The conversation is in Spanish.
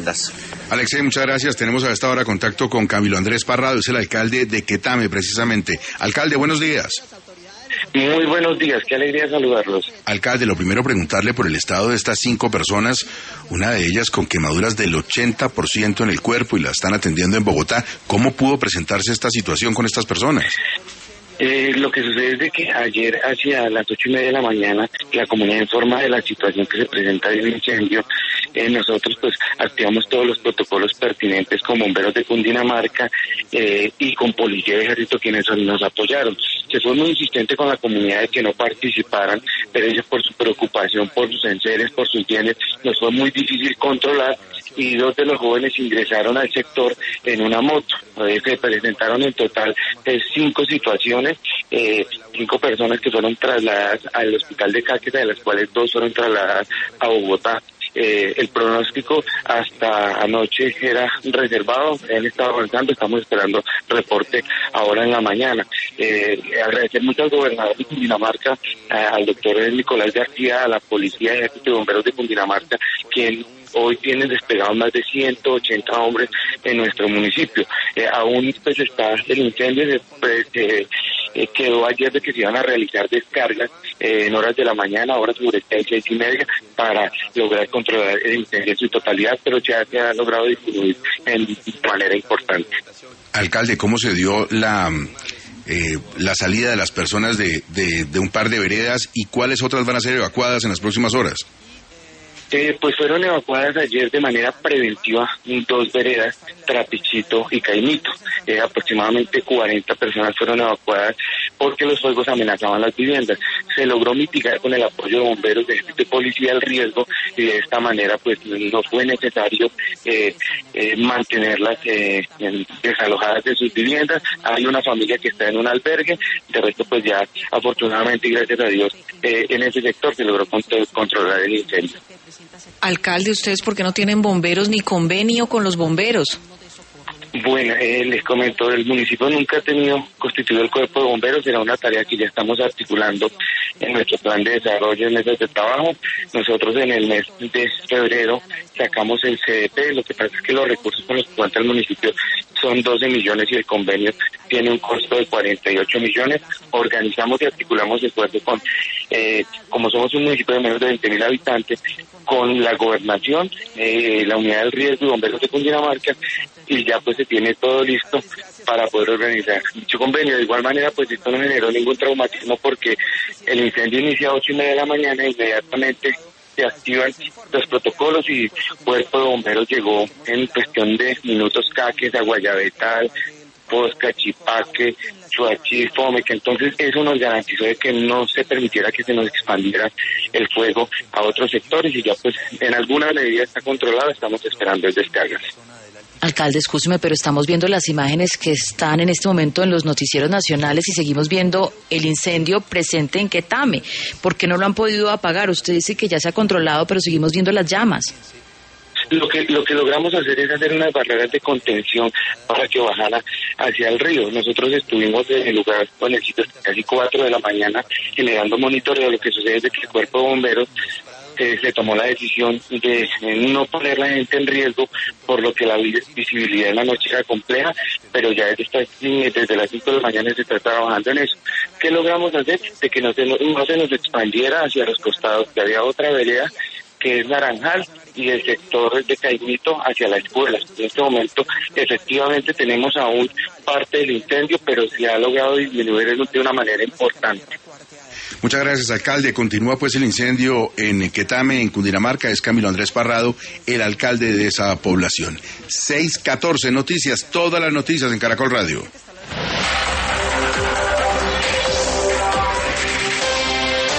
Alexei, muchas gracias. Tenemos a esta hora contacto con Camilo Andrés Parrado, es el alcalde de Quetame, precisamente. Alcalde, buenos días. Muy buenos días, qué alegría saludarlos. Alcalde, lo primero preguntarle por el estado de estas 5 personas, una de ellas con quemaduras del 80% en el cuerpo y la están atendiendo en Bogotá. ¿Cómo pudo presentarse esta situación con estas personas? Lo que sucede es de que ayer hacia las 8:30 de la mañana la comunidad informa de la situación que se presenta de un incendio. Nosotros pues activamos todos los protocolos pertinentes con bomberos de Cundinamarca y con policía de ejército quienes nos apoyaron. Se fue muy insistente con la comunidad de que no participaran, pero ellos por su preocupación, por sus enseres, por sus bienes, nos fue muy difícil controlar y 2 de los jóvenes ingresaron al sector en una moto. Se presentaron en total 5 situaciones, 5 personas que fueron trasladadas al hospital de Caquetá, de las cuales 2 fueron trasladadas a Bogotá. El pronóstico hasta anoche era reservado, han estado avanzando, estamos esperando reporte ahora en la mañana. Agradecer mucho al gobernador de Cundinamarca, al doctor Nicolás García, a la policía, ejército y bomberos de Cundinamarca, quien hoy tienen desplegados más de 180 hombres en nuestro municipio. Aún pues está el incendio, quedó ayer de que se iban a realizar descargas en horas de la mañana, horas sobre 6:30, para lograr controlar el incendio en su totalidad, pero ya se ha logrado disminuir de manera importante. Alcalde, ¿cómo se dio la salida de las personas de un par de veredas y cuáles otras van a ser evacuadas en las próximas horas? Pues fueron evacuadas ayer de manera preventiva 2 veredas, Trapichito y Caimito. Aproximadamente 40 personas fueron evacuadas porque los fuegos amenazaban las viviendas. Se logró mitigar con el apoyo de bomberos, de ejército y policía el riesgo, y de esta manera pues no fue necesario mantenerlas desalojadas de sus viviendas. Hay una familia que está en un albergue, de resto pues ya afortunadamente y gracias a Dios en ese sector se logró controlar el incendio. Alcalde, ¿ustedes por qué no tienen bomberos ni convenio con los bomberos? Bueno, les comento, el municipio nunca ha tenido constituido el cuerpo de bomberos, será una tarea que ya estamos articulando en nuestro plan de desarrollo, en mesas de trabajo. Nosotros en el mes de febrero sacamos el CDP, lo que pasa es que los recursos con los que cuenta el municipio son 12 millones y el convenio tiene un costo de 48 millones. Organizamos y articulamos esfuerzos con, como somos un municipio de menos de 20.000 habitantes, con la gobernación, la unidad del riesgo y bomberos de Cundinamarca, y ya pues se tiene todo listo para poder organizar dicho convenio. De igual manera pues esto no generó ningún traumatismo porque el incendio inicia a 8:30 de la mañana e inmediatamente se activan los protocolos y cuerpo de bomberos llegó en cuestión de minutos. Caques, Aguayabetal, Posca, Chipaque, Chuachi, Fome, que entonces eso nos garantizó de que no se permitiera que se nos expandiera el fuego a otros sectores y ya pues en alguna medida está controlado, estamos esperando el descargas. Alcalde, escúcheme, pero estamos viendo las imágenes que están en este momento en los noticieros nacionales y seguimos viendo el incendio presente en Quetame. ¿Por qué no lo han podido apagar? Usted dice que ya se ha controlado, pero seguimos viendo las llamas. Lo que logramos hacer es hacer unas barreras de contención para que bajara hacia el río.Nosotros estuvimos en el lugar con el sitio casi 4 de la mañana generando monitoreo. Lo que sucede es que el cuerpo de bomberos se tomó la decisión de no poner la gente en riesgo, por lo que la visibilidad en la noche era compleja, pero ya desde las 5 de la mañana se está trabajando en eso. ¿Qué logramos hacer? De que no se nos expandiera hacia los costados, que había otra vereda que es Naranjal y el sector de Caimito hacia la escuela. En este momento efectivamente tenemos aún parte del incendio, pero se ha logrado disminuir de una manera importante. Muchas gracias, alcalde. Continúa pues el incendio en Quetame, en Cundinamarca. Es Camilo Andrés Parrado, el alcalde de esa población. 6:14 noticias, todas las noticias en Caracol Radio.